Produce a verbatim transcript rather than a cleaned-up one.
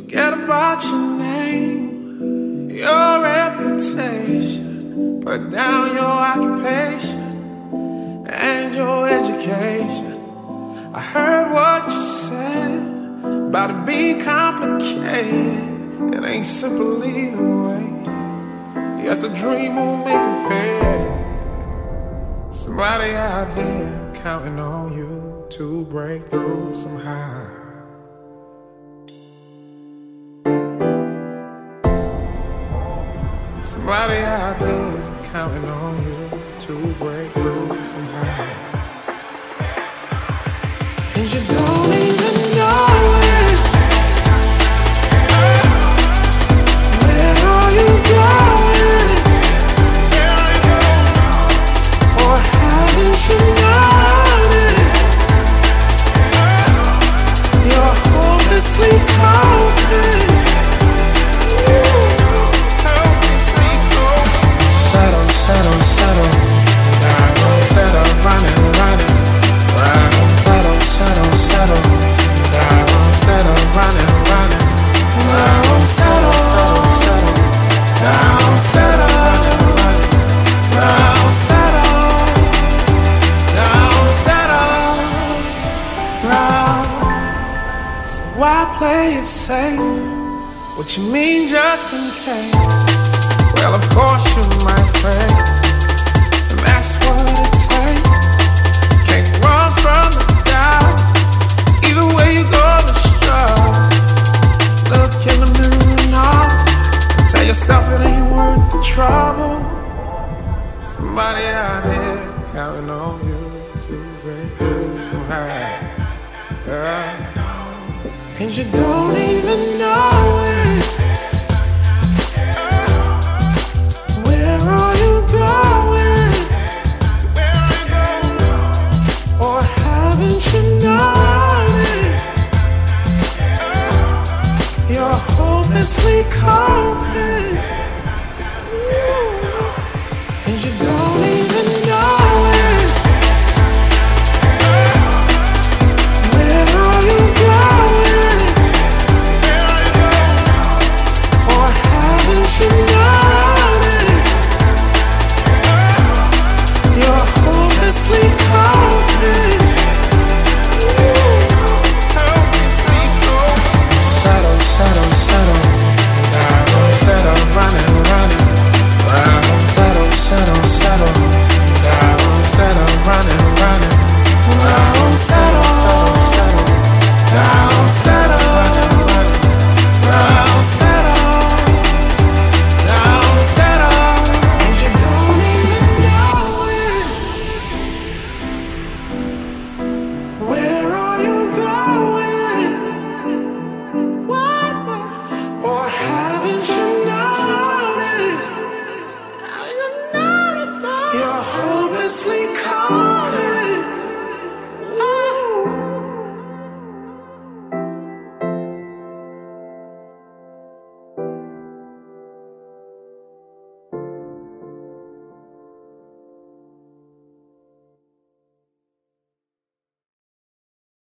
Forget about your name, your reputation. Put down your occupation and your education. I heard what you said about it being complicated. It ain't simple either way. Yes, a dream will make it pay. Somebody out here counting on you to break through somehow. Somebody out there counting on you to break through somehow. And you don't even know it. Where are you going? Or haven't you known it? You're hopelessly coping. Settle, settle, settle down. Settle, running, running round. Settle, settle, settle down. Settle, running, running round. Settle, settle, settle down. Settle, running, running round. Settle down. Settle round. So why play it safe? What you mean just in case? Well, of course you might fail, and that's what it takes. Can't run from the doubt. Either way you go, the struggle. Look in the mirror and all, and tell yourself it ain't worth the trouble. Somebody out there counting on you to break through somehow. Yeah. And you don't even know it. Where are you going? Where are you going? Or haven't you known it? You're hopelessly coping.